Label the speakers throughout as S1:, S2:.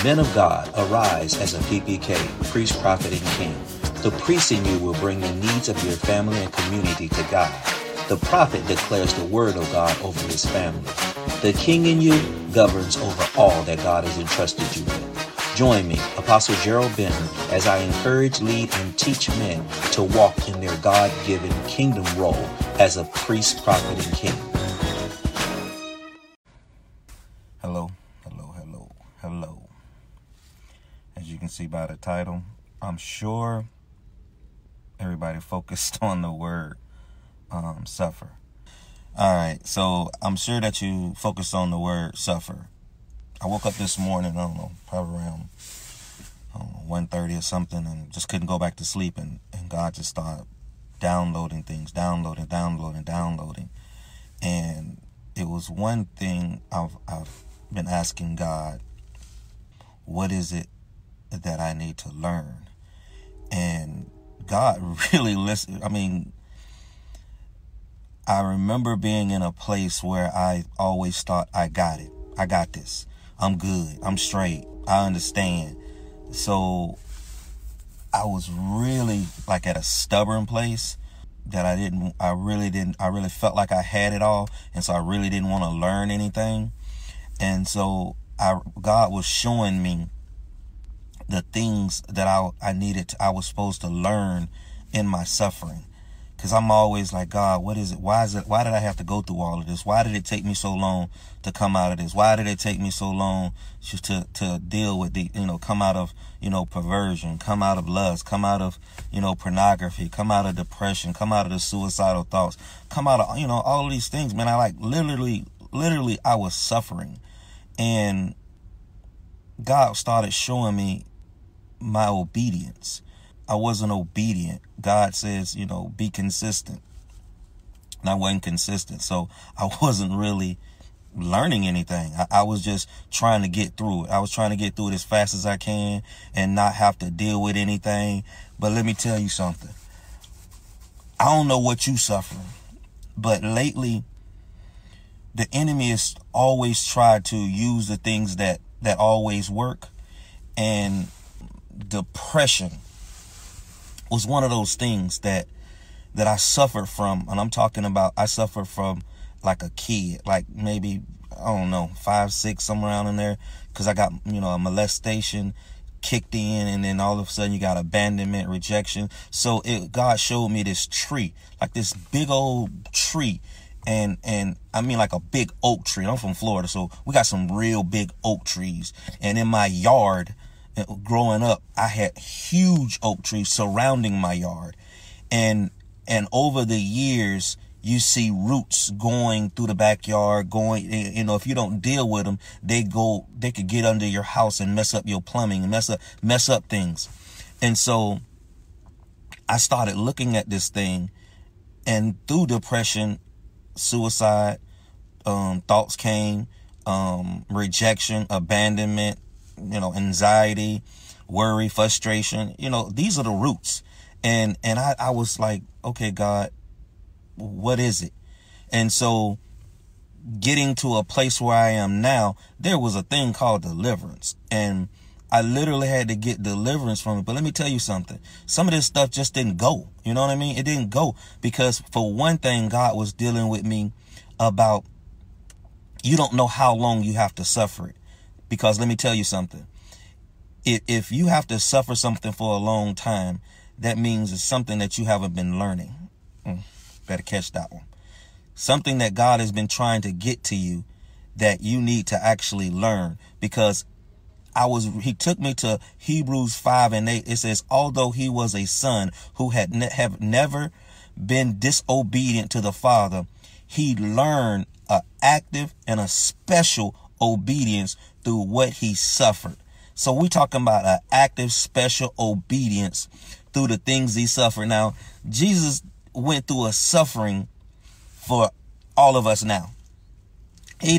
S1: Men of God, arise as a PPK, priest, prophet, and king. The priest in you will bring the needs of your family and community to God. The prophet declares the word of God over his family. The king in you governs over all that God has entrusted you with. Join me, Apostle Gerald Benton, as I encourage, lead, and teach men to walk in their God-given kingdom role as a priest, prophet, and king.
S2: Hello. As you can see by the title, I'm sure everybody focused on the word suffer. All right, so I'm sure that you focused on the word suffer. I woke up this morning, I don't know, probably around 1:30 or something, and just couldn't go back to sleep, and God just started downloading things, downloading. And it was one thing I've been asking God, what is it that I need to learn? And God really listened. I mean, I remember being in a place where I always thought, I got it. I got this. I'm good. I'm straight. I understand. So I was really like at a stubborn place that I really felt like I had it all. And so I really didn't want to learn anything. And so God was showing me the things that I was supposed to learn in my suffering. Because I'm always like, God, what is it? Why did I have to go through all of this? Why did it take me so long to come out of this? Why did it take me so long to deal with come out of, perversion, come out of lust, come out of, pornography, come out of depression, come out of the suicidal thoughts, come out of, all of these things, man. I literally, I was suffering. And God started showing me my obedience. I wasn't obedient. God says, be consistent. And I wasn't consistent. So I wasn't really learning anything. I was just trying to get through it. I was trying to get through it as fast as I can and not have to deal with anything. But let me tell you something. I don't know what you suffering, but lately the enemy has always tried to use the things that always work. And depression was one of those things that I suffered from. And I'm talking about, I suffered from like a kid, like maybe, I don't know, 5, 6, somewhere around in there. Cause I got, a molestation kicked in, and then all of a sudden you got abandonment, rejection. So God showed me this tree, like this big old tree. And I mean like a big oak tree. I'm from Florida, so we got some real big oak trees. And in my yard, growing up, I had huge oak trees surrounding my yard. And over the years, you see roots going through the backyard, if you don't deal with them, they could get under your house and mess up your plumbing, mess up things. And so I started looking at this thing, and through depression, suicide, thoughts came, rejection, abandonment, anxiety, worry, frustration, these are the roots. And I was like, okay, God, what is it? And so getting to a place where I am now, there was a thing called deliverance, and I literally had to get deliverance from it. But let me tell you something. Some of this stuff just didn't go. You know what I mean? It didn't go because, for one thing, God was dealing with me about, you don't know how long you have to suffer it. Because let me tell you something. If you have to suffer something for a long time, that means it's something that you haven't been learning. Better catch that one. Something that God has been trying to get to you that you need to actually learn. Because he took me to Hebrews 5:8. It says, although he was a son who had never been disobedient to the Father, he learned an active and a special obedience through what he suffered. So we talking about an active, special obedience through the things he suffered. Now, Jesus went through a suffering for all of us now. He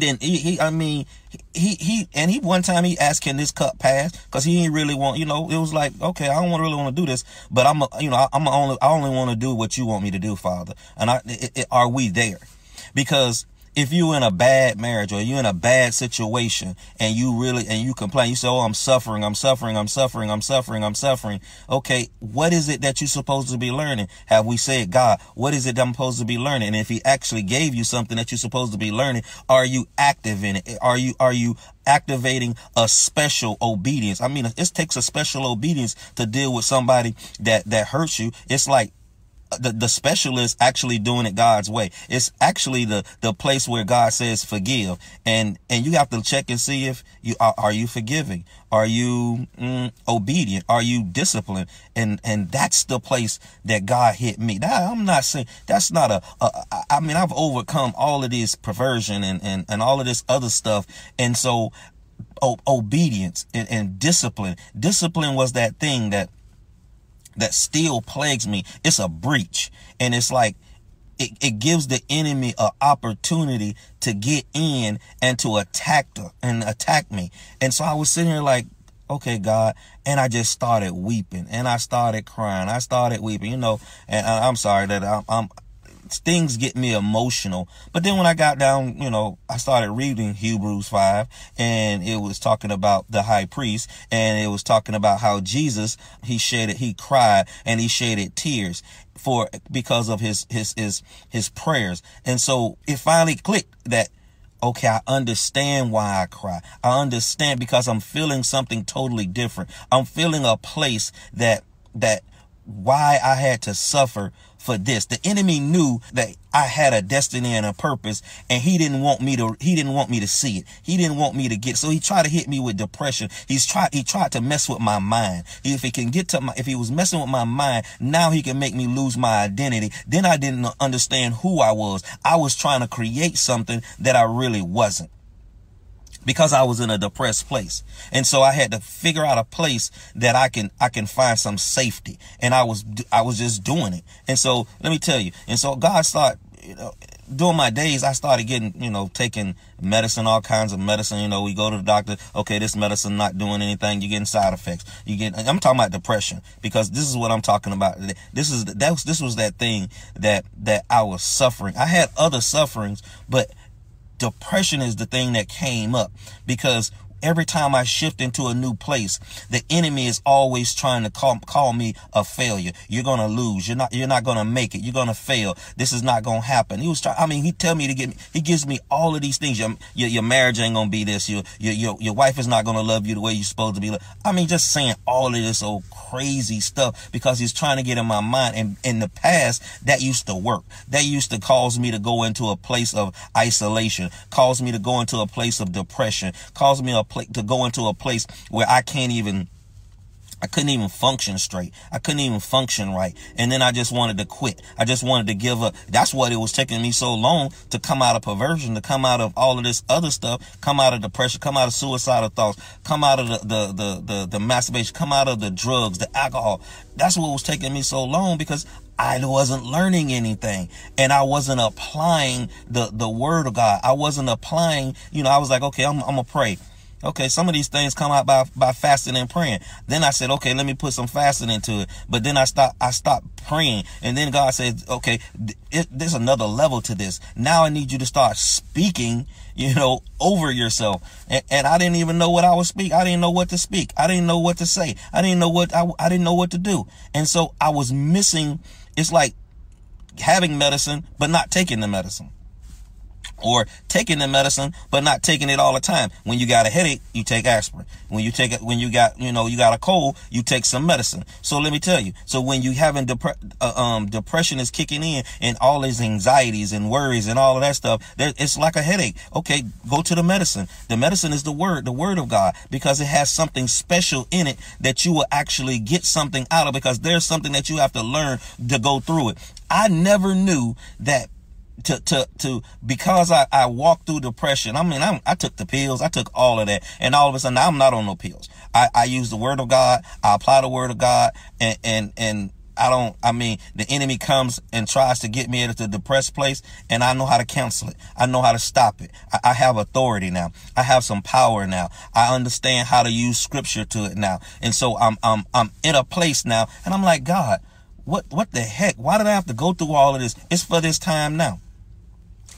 S2: one time he asked, can this cup pass? Cause he didn't really want, it was like, okay, I don't really want to do this, but I only want to do what you want me to do, Father. And are we there? Because If you're in a bad marriage or you're in a bad situation and you complain, you say, oh, I'm suffering. Okay, what is it that you're supposed to be learning? Have we said, God, what is it that I'm supposed to be learning? And if he actually gave you something that you're supposed to be learning, are you active in it? Are you activating a special obedience? I mean, it takes a special obedience to deal with somebody that hurts you. It's like the specialist actually doing it God's way. It's actually the place where God says forgive, and you have to check and see if you are you forgiving, are you obedient, are you disciplined, and that's the place that God hit me. Now, I'm not saying that's not I mean, I've overcome all of this perversion and all of this other stuff, and so obedience and discipline was that thing that still plagues me. It's a breach. And it's like, it gives the enemy an opportunity to get in and to attack me. And so I was sitting here like, okay, God. And I just started weeping and I started crying. I started weeping, and I'm sorry that things get me emotional. But then when I got down, I started reading Hebrews 5, and it was talking about the high priest, and it was talking about how Jesus, he cried and he shedded tears because of his prayers. And so it finally clicked that, okay, I understand why I cry. I understand because I'm feeling something totally different. I'm feeling a place that why I had to suffer for this. The enemy knew that I had a destiny and a purpose, and he didn't want me to see it. He didn't want me to get, so he tried to hit me with depression. He tried to mess with my mind. If he was messing with my mind, now he can make me lose my identity. Then I didn't understand who I was. I was trying to create something that I really wasn't, because I was in a depressed place. And so I had to figure out a place that I can find some safety. And I was just doing it. And so let me tell you. And so God started, during my days, I started getting, taking medicine, all kinds of medicine. We go to the doctor. Okay, this medicine not doing anything. You're getting side effects. I'm talking about depression, because this is what I'm talking about. This was that thing that I was suffering. I had other sufferings, but depression is the thing that came up, because every time I shift into a new place, the enemy is always trying to call me a failure. You're going to lose. You're not going to make it. You're going to fail. This is not going to happen. He tell me he gives me all of these things. Your marriage ain't going to be this. Your wife is not going to love you the way you're supposed to be. Just saying all of this old crazy stuff, because he's trying to get in my mind. And in the past, that used to work. That used to cause me to go into a place of isolation, cause me to go into a place of depression, cause me to go into a place where I couldn't even function straight. I couldn't even function right. And then I just wanted to quit. I just wanted to give up. That's what it was taking me so long to come out of perversion, to come out of all of this other stuff, come out of depression, come out of suicidal thoughts, come out of the masturbation, come out of the drugs, the alcohol. That's what was taking me so long, because I wasn't learning anything, and I wasn't applying the word of God. I wasn't applying, I was like, okay, I'm gonna pray. Okay, some of these things come out by fasting and praying. Then I said, okay, let me put some fasting into it. But then I stopped praying. And then God said, okay, there's another level to this. Now I need you to start speaking, over yourself. And I didn't even know what I was speaking. I didn't know what to speak. I didn't know what to say. I didn't know what to do. And so I was missing. It's like having medicine, but not taking the medicine. Or taking the medicine, but not taking it all the time. When you got a headache, you take aspirin. When you got a cold, you take some medicine. So let me tell you. So when you having depression is kicking in, and all these anxieties and worries and all of that stuff, it's like a headache. Okay, go to the medicine. The medicine is the word of God, because it has something special in it that you will actually get something out of, because there's something that you have to learn to go through it. I never knew that. Because I walked through depression. I took the pills. I took all of that. And all of a sudden, now I'm not on no pills. I use the word of God. I apply the word of God. And the enemy comes and tries to get me into a depressed place, and I know how to counsel it. I know how to stop it. I have authority now. I have some power now. I understand how to use scripture to it now. And so I'm in a place now, and I'm like, God, what the heck? Why did I have to go through all of this? It's for this time now.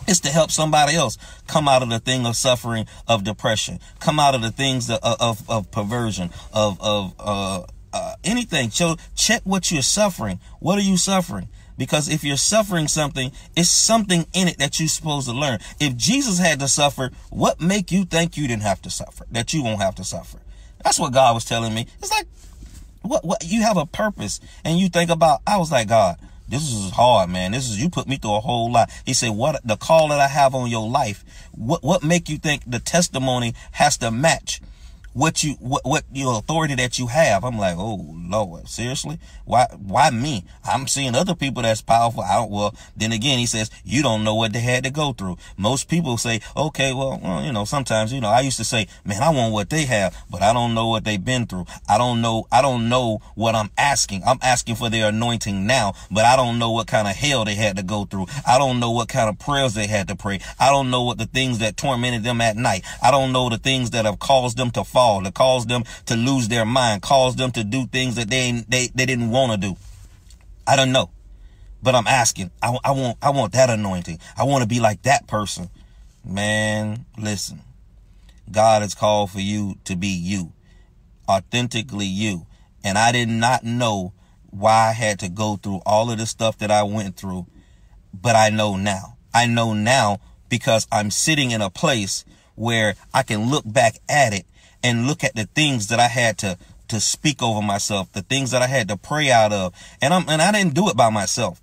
S2: It's to help somebody else come out of the thing of suffering, of depression, come out of the things of perversion, of anything. So check what you're suffering. What are you suffering? Because if you're suffering something, it's something in it that you're supposed to learn. If Jesus had to suffer, what make you think you didn't have to suffer, that you won't have to suffer? That's what God was telling me. It's like, what you have a purpose, and you think about, I was like, God, this is hard, man. You put me through a whole lot. He said, what the call that I have on your life, what make you think the testimony has to match what your authority that you have? I'm like, oh Lord, seriously? Why me? I'm seeing other people that's powerful. Well, then again, he says, you don't know what they had to go through. Most people say, okay, well, sometimes, I used to say, man, I want what they have, but I don't know what they've been through. I don't know what I'm asking. I'm asking for their anointing now, but I don't know what kind of hell they had to go through. I don't know what kind of prayers they had to pray. I don't know what the things that tormented them at night. I don't know the things that have caused them to fall, that caused them to lose their mind, caused them to do things that they didn't want to do. I don't know, but I'm asking. I want that anointing. I want to be like that person. Man, listen, God has called for you to be you, authentically you. And I did not know why I had to go through all of the stuff that I went through, but I know now. I know now because I'm sitting in a place where I can look back at it and look at the things that I had to speak over myself, the things that I had to pray out of. And I didn't do it by myself.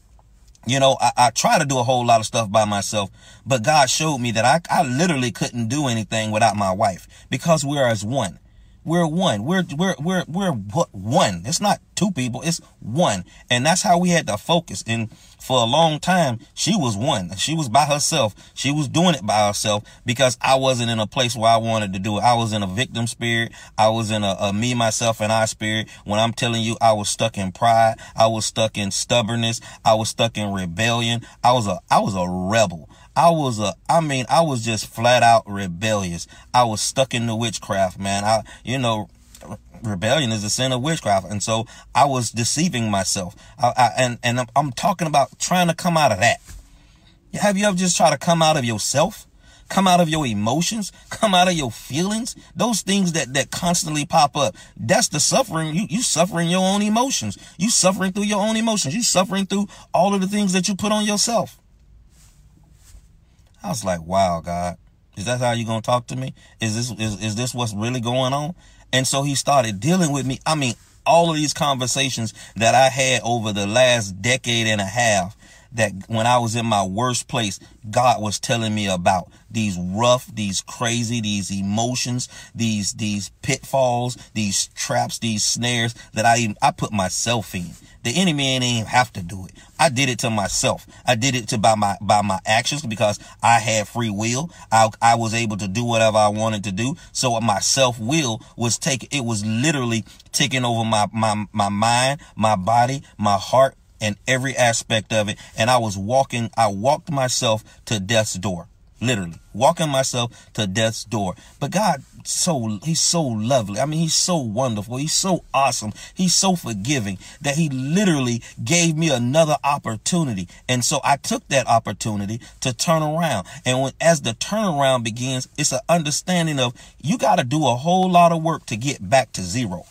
S2: I try to do a whole lot of stuff by myself, but God showed me that I literally couldn't do anything without my wife, because we're as one. We're one. We're one. It's not two people. It's one. And that's how we had to focus. And for a long time, she was one. She was by herself. She was doing it by herself because I wasn't in a place where I wanted to do it. I was in a victim spirit. I was in a me, myself, and I spirit. When I'm telling you, I was stuck in pride. I was stuck in stubbornness. I was stuck in rebellion. I was a rebel. I was just flat out rebellious. I was stuck in the witchcraft, man. Rebellion is a sin of witchcraft. And so I was deceiving myself. I'm talking about trying to come out of that. Have you ever just tried to come out of yourself? Come out of your emotions? Come out of your feelings? Those things that constantly pop up. That's the suffering. You suffering your own emotions. You suffering through your own emotions. You suffering through all of the things that you put on yourself. I was like, wow, God, is that how you going to talk to me? Is this what's really going on? And so he started dealing with me. I mean, all of these conversations that I had over the last decade and a half, that when I was in my worst place, God was telling me about these rough, these crazy, these emotions, these pitfalls, these traps, these snares that I put myself in. The enemy ain't even have to do it. I did it to myself. I did it by my actions because I had free will. I was able to do whatever I wanted to do. So my self-will was literally taking over my mind, my body, my heart, and every aspect of it. And I walked myself to death's door, literally walking myself to death's door. But God, he's so lovely. I mean, he's so wonderful. He's so awesome. He's so forgiving that he literally gave me another opportunity. And so I took that opportunity to turn around. And as the turnaround begins, it's an understanding of you got to do a whole lot of work to get back to zero.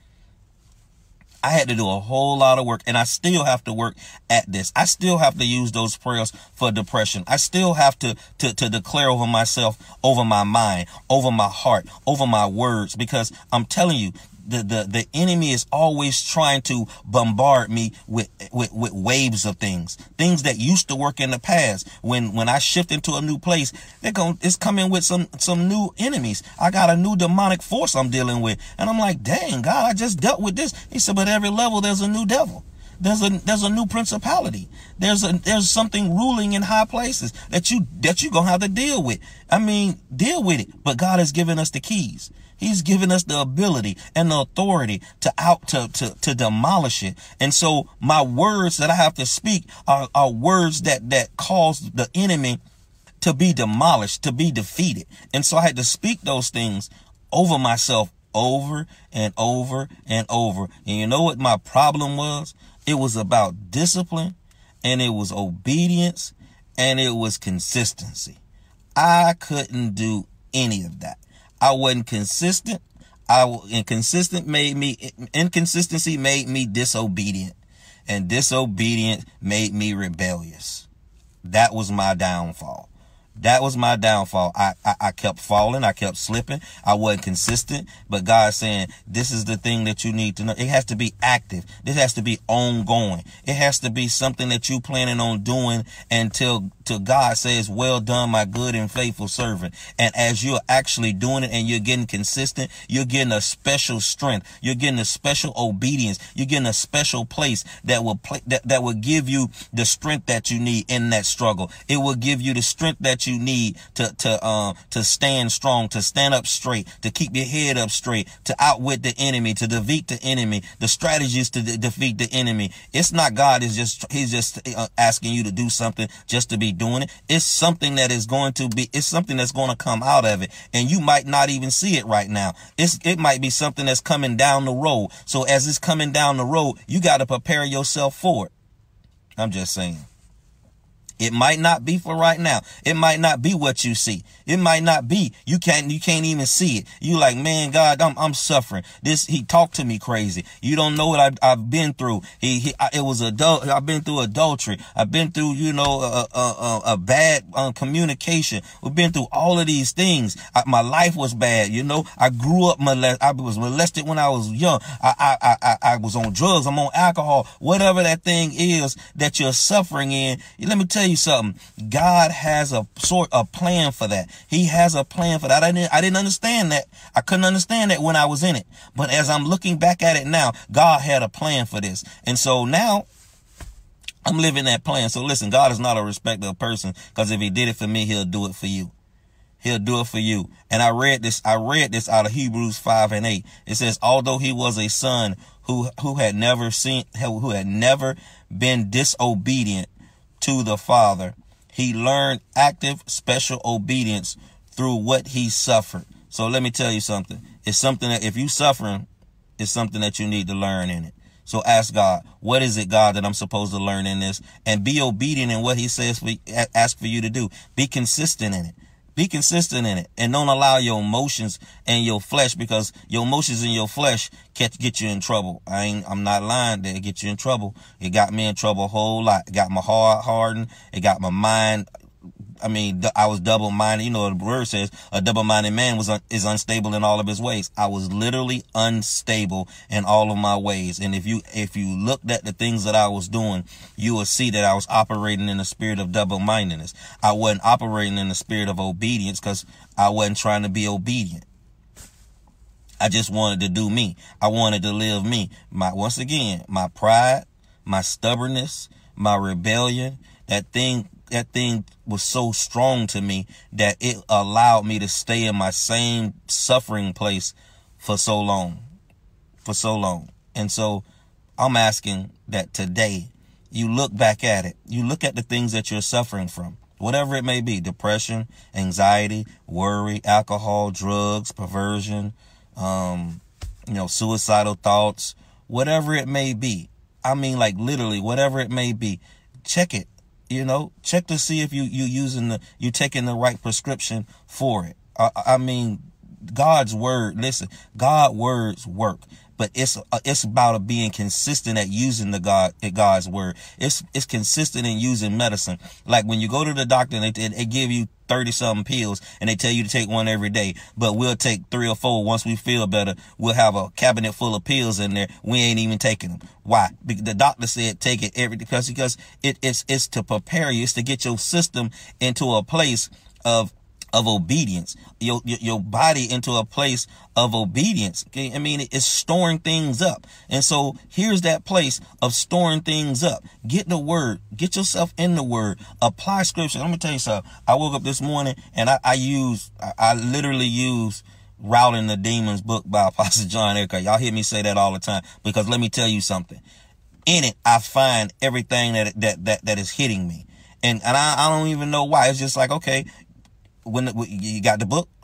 S2: I had to do a whole lot of work, and I still have to work at this. I still have to use those prayers for depression. I still have to declare over myself, over my mind, over my heart, over my words, because I'm telling you, the enemy is always trying to bombard me with waves of things that used to work in the past. When I shift into a new place, it's coming with some new enemies. I got a new demonic force I'm dealing with. And I'm like, dang, God, I just dealt with this. He said, but every level there's a new devil. There's a new principality. There's something ruling in high places that you gonna have to deal with. I mean, deal with it. But God has given us the keys. He's given us the ability and the authority to demolish it. And so my words that I have to speak are words that cause the enemy to be demolished, to be defeated. And so I had to speak those things over myself over and over and over. And you know what my problem was? It was about discipline, and it was obedience, and it was consistency. I couldn't do any of that. I wasn't consistent. Inconsistency made me disobedient, and disobedience made me rebellious. That was my downfall. That was my downfall. I kept falling. I kept slipping. I wasn't consistent. But God's saying, this is the thing that you need to know. It has to be active. This has to be ongoing. It has to be something that you planning on doing until God says, well done, my good and faithful servant. And as you're actually doing it and you're getting consistent, you're getting a special strength. You're getting a special obedience. You're getting a special place that will give you the strength that you need in that struggle. It will give you the strength that you need to stand strong, to stand up straight, to keep your head up straight, to outwit the enemy, to defeat the enemy, the strategies to defeat the enemy. It's not God he's just asking you to do something just to be doing it. It's something that is going to be, it's something that's going to come out of it. And you might not even see it right now. It might be something that's coming down the road. So as it's coming down the road, you got to prepare yourself for it. I'm just saying. It might not be for right now. It might not be what you see. It might not be. You can't even see it. You like, man, God, I'm suffering. He talked to me crazy. You don't know what I've been through. I've been through adultery. I've been through, a bad communication. We've been through all of these things. My life was bad. I grew up I was molested when I was young. I was on drugs. I'm on alcohol. Whatever that thing is that you're suffering in, let me tell you something. God has a plan for that. He has a plan for that. I didn't understand that. I couldn't understand that when I was in it. But as I'm looking back at it now, God had a plan for this. And so now I'm living that plan. So listen, God is not a respecter of person, because if he did it for me, he'll do it for you. He'll do it for you. And I read this out of Hebrews 5:8. It says, although he was a son who had never been disobedient to the Father, he learned active, special obedience through what he suffered. So let me tell you something. It's something that if you suffering, it's something that you need to learn in it. So ask God, what is it, God, that I'm supposed to learn in this? And be obedient in what he says, ask for you to do. Be consistent in it. Be consistent in it, and don't allow your emotions and your flesh, because your emotions and your flesh get you in trouble. I'm not lying. They get you in trouble. It got me in trouble a whole lot. It got my heart hardened. It got my mind. I was double-minded. The word says a double-minded man is unstable in all of his ways. I was literally unstable in all of my ways. And if you looked at the things that I was doing, you will see that I was operating in the spirit of double-mindedness. I wasn't operating in the spirit of obedience, because I wasn't trying to be obedient. I just wanted to do me. I wanted to live me. Once again, my pride, my stubbornness, my rebellion, that thing was so strong to me that it allowed me to stay in my same suffering place for so long. And so I'm asking that today you look back at it. You look at the things that you're suffering from, whatever it may be: depression, anxiety, worry, alcohol, drugs, perversion, suicidal thoughts, whatever it may be. Literally, whatever it may be, check it. Check to see if you're taking the right prescription for it. God's word, listen, God's words work, but it's about being consistent at using God's word. It's consistent in using medicine. Like when you go to the doctor and they give you 30-something pills and they tell you to take one every day, but we'll take 3 or 4 once we feel better. We'll have a cabinet full of pills in there. We ain't even taking them. Why? Because the doctor said take it because it's to prepare you. It's to get your system into a place of obedience, your body into a place of obedience. Okay? It's storing things up. And so here's that place of storing things up. Get the word, get yourself in the word, apply scripture. Let me tell you something. I woke up this morning and I literally use Routing the Demons book by Apostle John Eckhart. Y'all hear me say that all the time, because let me tell you something. In it, I find everything that is hitting me. And I don't even know why. It's just like, okay, when you got the book,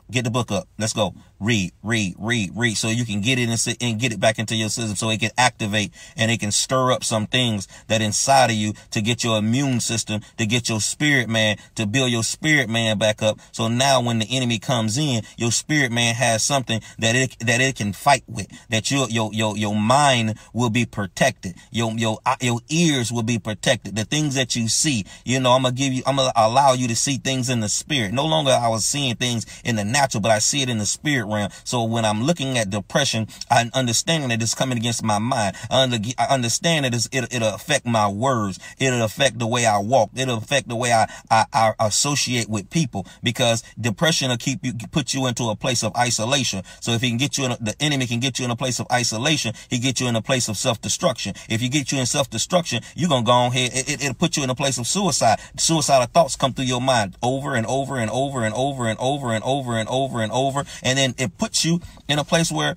S2: Get the book up. Let's go. Read. So you can get it and get it back into your system so it can activate and it can stir up some things that inside of you to get your immune system, to get your spirit man, to build your spirit man back up. So now when the enemy comes in, your spirit man has something that it can fight with, that your mind will be protected. Your ears will be protected. The things that you see, I'm going to allow you to see things in the spirit. No longer I was seeing things in the natural, but I see it in the spirit realm. So when I'm looking at depression, I understand that it's coming against my mind. I understand that it'll affect my words. It'll affect the way I walk. It'll affect the way I associate with people, because depression will put you into a place of isolation. So if he can get you the enemy can get you in a place of isolation, he get you in a place of self-destruction. If you get you in self-destruction, you're going to go on ahead. It'll put you in a place of suicide. Suicidal thoughts come through your mind over and over and over and over and over and over and over and over. And then it puts you in a place where,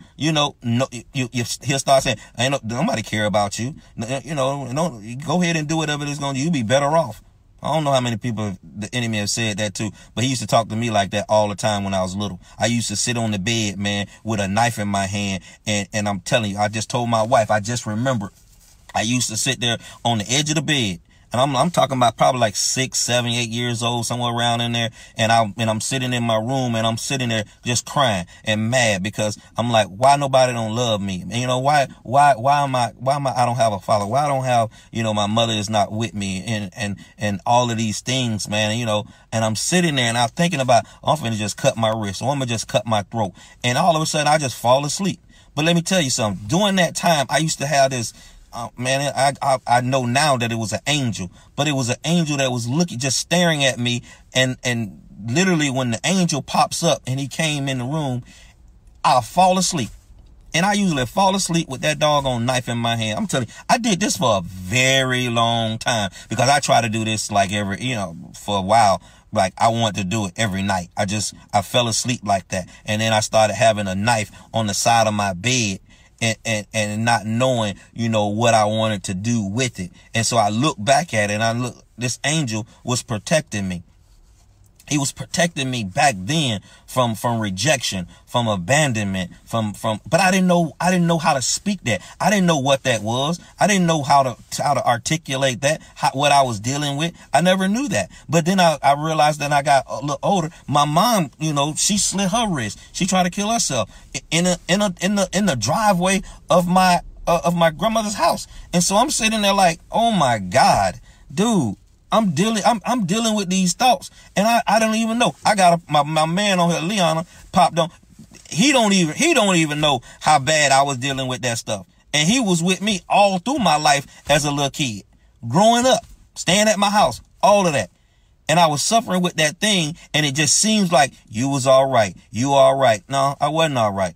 S2: he'll start saying, nobody care about you. Go ahead and do whatever it's going to do. You'll be better off. I don't know how many people the enemy have said that to, but he used to talk to me like that all the time when I was little. I used to sit on the bed, man, with a knife in my hand. And I'm telling you, I just told my wife, I just remember I used to sit there on the edge of the bed. And I'm talking about probably like 6, 7, 8 years old, somewhere around in there. And I'm sitting in my room and I'm sitting there just crying and mad because I'm like, why nobody don't love me? And why am I, I don't have a father? Why I don't have, my mother is not with me and all of these things, man, and I'm sitting there and I'm thinking about, I'm going to just cut my wrist, or I'm going to just cut my throat. And all of a sudden I just fall asleep. But let me tell you something. During that time, I used to have this, man, I know now that it was an angel, but it was an angel that was just staring at me. And literally when the angel pops up and he came in the room, I'll fall asleep. And I usually fall asleep with that doggone knife in my hand. I'm telling you, I did this for a very long time because I try to do this like for a while. Like I want to do it every night. I fell asleep like that. And then I started having a knife on the side of my bed. And not knowing, what I wanted to do with it. And so I look back at it and this angel was protecting me. He was protecting me back then from rejection, from abandonment, but I didn't know how to speak that. I didn't know what that was. I didn't know how to articulate that, what I was dealing with. I never knew that. But then I realized that I got a little older. My mom, she slit her wrist. She tried to kill herself in the driveway of my grandmother's house. And so I'm sitting there like, oh my God, dude. I'm dealing with these thoughts, and I don't even know. I got my man on here, Leon, popped on. He don't even know how bad I was dealing with that stuff. And he was with me all through my life as a little kid, growing up, staying at my house, all of that. And I was suffering with that thing, and it just seems like you was all right. You all right. No, I wasn't all right.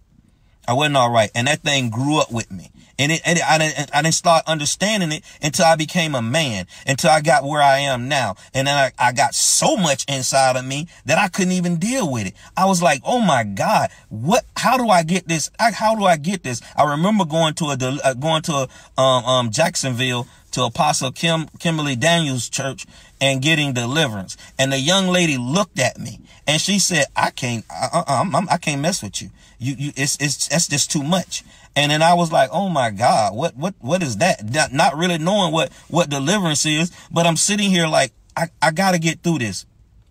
S2: And that thing grew up with me. And I didn't start understanding it until I became a man, until I got where I am now. And then I got so much inside of me that I couldn't even deal with it. I was like, oh my God, how do I get this? How do I get this? I remember going to Jacksonville to Apostle Kimberly Daniels' church and getting deliverance. And the young lady looked at me and she said, I can't mess with you. That's just too much. And then I was like, oh my God, what is that? Not really knowing what deliverance is, but I'm sitting here like, I gotta get through this.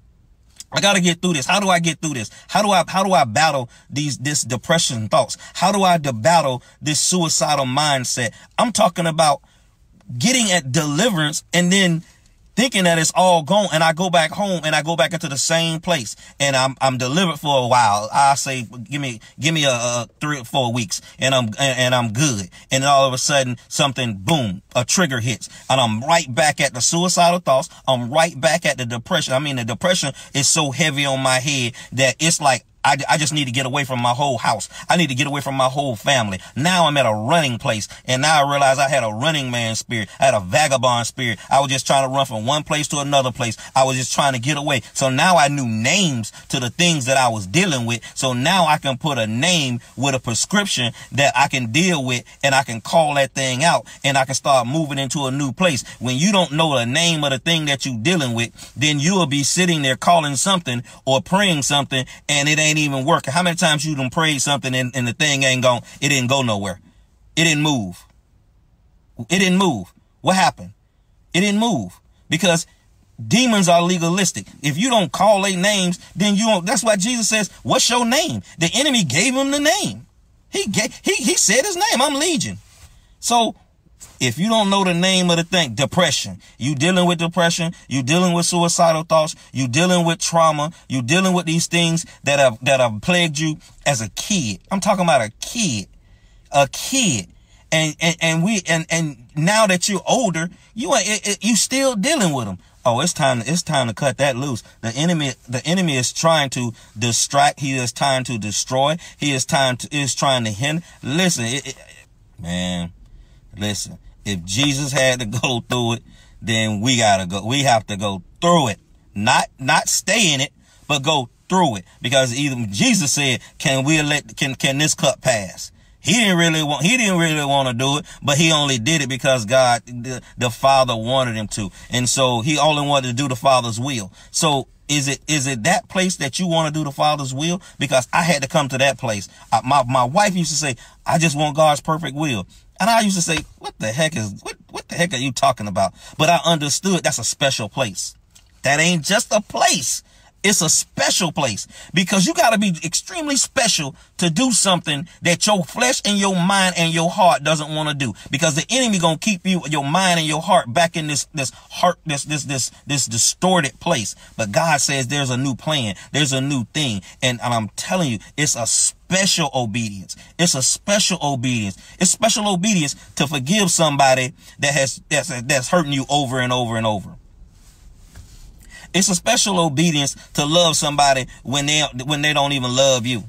S2: I gotta get through this. How do I get through this? How do I battle this depression thoughts? How do I battle this suicidal mindset? I'm talking about getting at deliverance and then thinking that it's all gone, and I go back home and I go back into the same place and I'm delivered for a while. I say, give me a 3 or 4 weeks and I'm good. And then all of a sudden something, boom, a trigger hits and I'm right back at the suicidal thoughts. I'm right back at the depression. I mean, the depression is so heavy on my head that it's like, I just need to get away from my whole house. I need to get away from my whole family. Now I'm at a running place. And now I realize I had a running man spirit. I had a vagabond spirit. I was just trying to run from one place to another place. I was just trying to get away. So now I knew names to the things that I was dealing with. So now I can put a name with a prescription that I can deal with, and I can call that thing out, and I can start moving into a new place. When you don't know the name of the thing that you're dealing with, then you will be sitting there calling something or praying something, and it ain't ain't even working. How many times you done prayed something and the thing it didn't go nowhere. It didn't move. It didn't move. What happened? It didn't move because demons are legalistic. If you don't call their names, then you don't. That's why Jesus says, what's your name? The enemy gave him the name. He said his name. I'm Legion. So if you don't know the name of the thing, depression, you dealing with depression, you dealing with suicidal thoughts, you dealing with trauma, you dealing with these things that have plagued you as a kid. I'm talking about a kid. And now that you're older, you still dealing with them. Oh, it's time to cut that loose. The enemy is trying to distract. He is trying to destroy. He is trying to hinder. Listen, man, listen. If Jesus had to go through it, then we gotta go. We have to go through it, not stay in it, but go through it. Because even Jesus said, "Can this cup pass?" He didn't really want to do it, but he only did it because God, the Father wanted him to. And so he only wanted to do the Father's will. So is it that place that you want to do the Father's will? Because I had to come to that place. My wife used to say, I just want God's perfect will. And I used to say, what the heck are you talking about? But I understood that's a special place. That ain't just a place. It's a special place because you got to be extremely special to do something that your flesh and your mind and your heart doesn't want to do, because the enemy going to keep your mind and your heart back in this distorted place. But God says there's a new plan. There's a new thing. And I'm telling you, it's a special obedience. It's a special obedience. It's special obedience to forgive somebody that's hurting you over and over and over. It's a special obedience to love somebody when they don't even love you.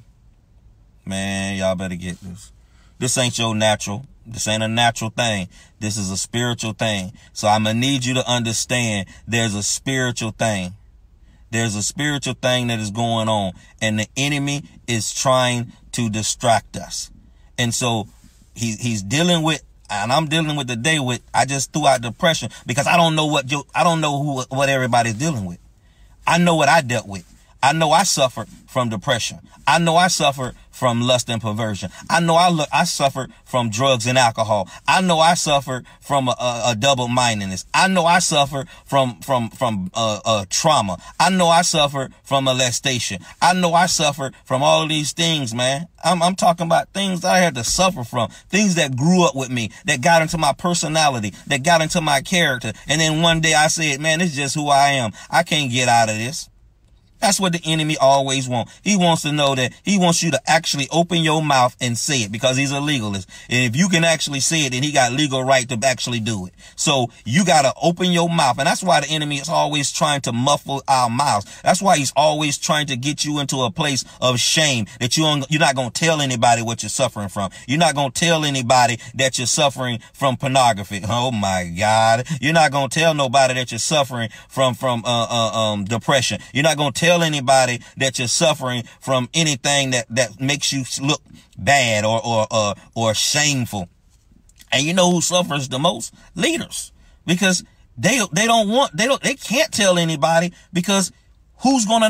S2: Man, y'all better get this. This ain't your natural. This ain't a natural thing. This is a spiritual thing. So I'm going to need you to understand there's a spiritual thing. There's a spiritual thing that is going on, and the enemy is trying to distract us. And so he's dealing with, and I'm dealing with today with, I just threw out depression because I don't know what everybody's dealing with. I know what I dealt with. I know I suffered from depression. I know I suffered from lust and perversion. I know I suffered from drugs and alcohol. I know I suffered from a double-mindedness. I know I suffered from trauma. I know I suffered from molestation. I know I suffered from all of these things, man. I'm talking about things I had to suffer from, things that grew up with me, that got into my personality, that got into my character. And then one day I said, man, this is just who I am. I can't get out of this. That's what the enemy always wants. He wants to know that he wants you to actually open your mouth and say it, because he's a legalist. And if you can actually say it, then he got legal right to actually do it. So you got to open your mouth. And that's why the enemy is always trying to muffle our mouths. That's why he's always trying to get you into a place of shame, that you're not going to tell anybody what you're suffering from. You're not going to tell anybody that you're suffering from pornography. Oh my God. You're not going to tell nobody that you're suffering from depression. You're not going to tell anybody that you're suffering from anything that makes you look bad or shameful. And you know who suffers the most? Leaders. Because they can't tell anybody, because who's gonna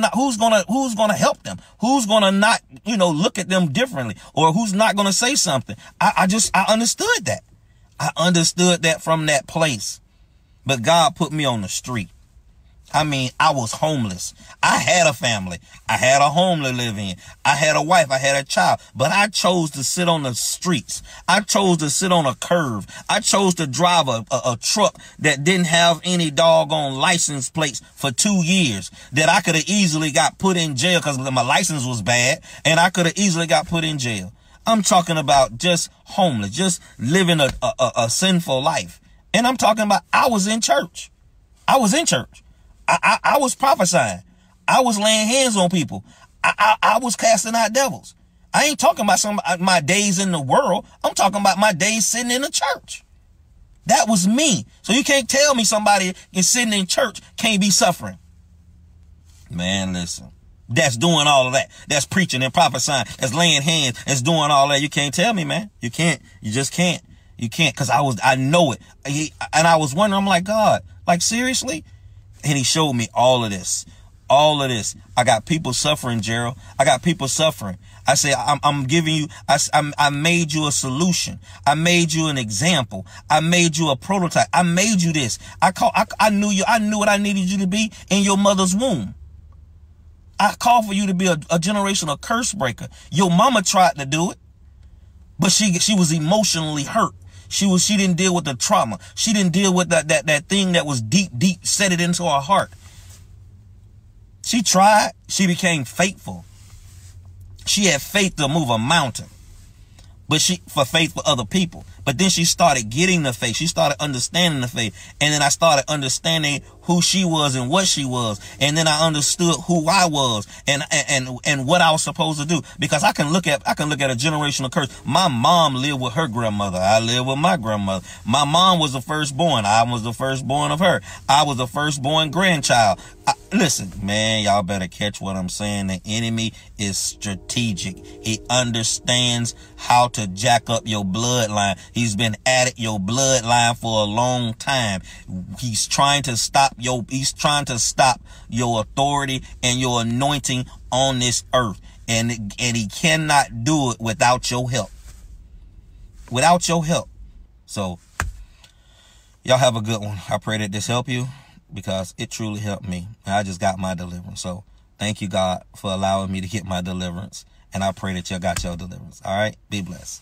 S2: help them? Who's gonna not, look at them differently, or who's not gonna say something? I understood that. I understood that from that place. But God put me on the street. I mean, I was homeless. I had a family. I had a home to live in. I had a wife. I had a child. But I chose to sit on the streets. I chose to sit on a curve. I chose to drive a truck that didn't have any doggone license plates for 2 years, that I could have easily got put in jail because my license was bad, and I could have easily got put in jail. I'm talking about just homeless, just living a sinful life. And I'm talking about I was in church. I was in church. I was prophesying. I was laying hands on people. I was casting out devils. I ain't talking about my days in the world. I'm talking about my days sitting in the church. That was me. So you can't tell me somebody is sitting in church can't be suffering. Man, listen. That's doing all of that. That's preaching and prophesying. That's laying hands. That's doing all that. You can't tell me, man. You can't. You just can't. You can't, because I know it. And I was wondering, I'm like, God, like seriously? And he showed me all of this. All of this. I got people suffering, Gerald. I got people suffering. I say, I'm giving you, I made you a solution. I made you an example. I made you a prototype. I made you this. I knew you. I knew what I needed you to be in your mother's womb. I called for you to be a generational curse breaker. Your mama tried to do it, but she was emotionally hurt. She didn't deal with the trauma. She didn't deal with that thing that was deep, set it into her heart. She tried. She became faithful. She had faith to move a mountain, but for faith for other people. But then she started getting the faith. She started understanding the faith. And then I started understanding who she was and what she was. And then I understood who I was and what I was supposed to do. Because I can look at a generational curse. My mom lived with her grandmother. I lived with my grandmother. My mom was the firstborn. I was the firstborn of her. I was the firstborn grandchild. Listen, man, y'all better catch what I'm saying. The enemy is strategic. He understands how to jack up your bloodline. He's been at your bloodline for a long time. He's trying to stop your authority and your anointing on this earth. And he cannot do it without your help. Without your help. So, y'all have a good one. I pray that this help you, because it truly helped me. I just got my deliverance. So, thank you, God, for allowing me to get my deliverance. And I pray that you got your deliverance. All right? Be blessed.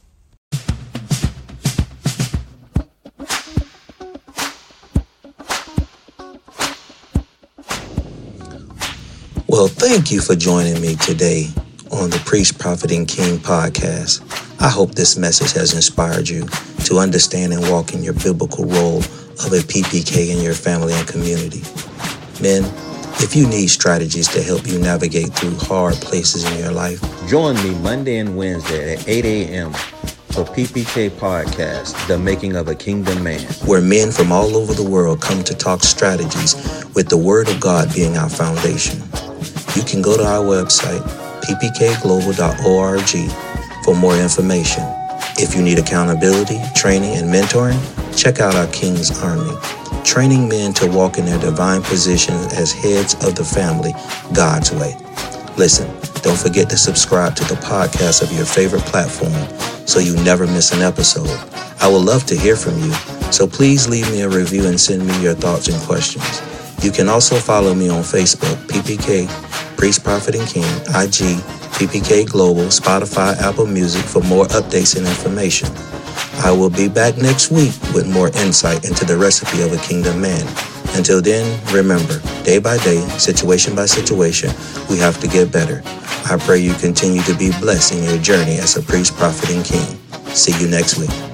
S1: Well, thank you for joining me today on the Priest, Prophet, and King podcast. I hope this message has inspired you to understand and walk in your biblical role of a PPK in your family and community. Men, if you need strategies to help you navigate through hard places in your life,
S2: join me Monday and Wednesday at 8 a.m. for PPK Podcast, The Making of a Kingdom Man,
S1: where men from all over the world come to talk strategies with the Word of God being our foundation. You can go to our website, ppkglobal.org, for more information. If you need accountability, training, and mentoring, check out our King's Army, training men to walk in their divine positions as heads of the family, God's way. Listen, don't forget to subscribe to the podcast of your favorite platform so you never miss an episode. I would love to hear from you, so please leave me a review and send me your thoughts and questions. You can also follow me on Facebook, PPK, Priest, Prophet, and King, IG, PPK Global, Spotify, Apple Music for more updates and information. I will be back next week with more insight into the recipe of a kingdom man. Until then, remember, day by day, situation by situation, we have to get better. I pray you continue to be blessed in your journey as a priest, prophet, and king. See you next week.